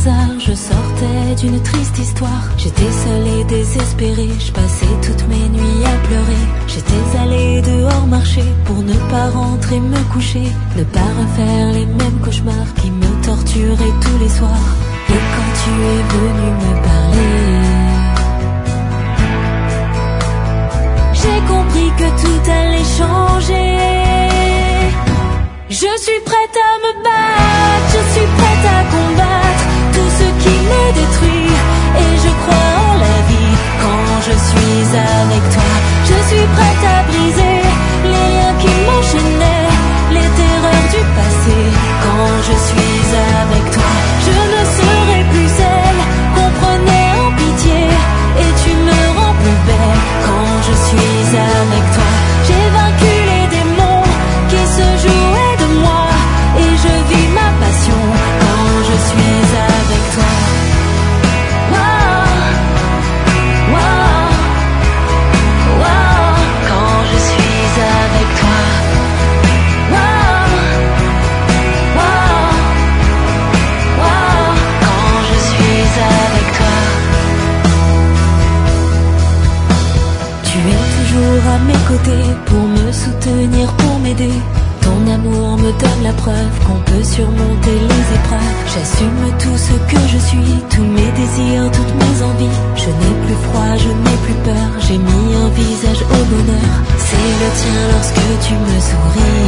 hasard, je sortais d'une triste histoire. J'étais seule et désespérée, je passais toutes mes nuits à pleurer. J'étais allée dehors marcher pour ne pas rentrer me coucher, ne pas refaire les mêmes cauchemars qui me torturaient tous les soirs. Et quand tu es venu me parler, j'ai compris que tout allait changer. Je suis prête à me battre, je suis prête à combattre tout ce qui me détruit. Et je crois en la vie quand je suis avec toi. Je suis prête à briser les liens qui m'enchaînaient, les terreurs du passé. Quand je suis avec toi, je ne serai plus celle qu'on prenait en pitié. Et tu me rends plus belle quand je suis avec toi. J'ai vaincu les démons qui se jouaient de moi, et je vis ma passion quand je suis avec toi. Wow, wow, wow, quand je suis avec toi. Wow, wow, wow, quand je suis avec toi. Tu es toujours à mes côtés pour me soutenir, pour m'aider. Ton amour me donne la preuve qu'on peut surmonter les épreuves. J'assume tout ce que je suis, tous mes désirs, toutes mes envies. Je n'ai plus froid, je n'ai plus peur, j'ai mis un visage au bonheur. C'est le tien lorsque tu me souris.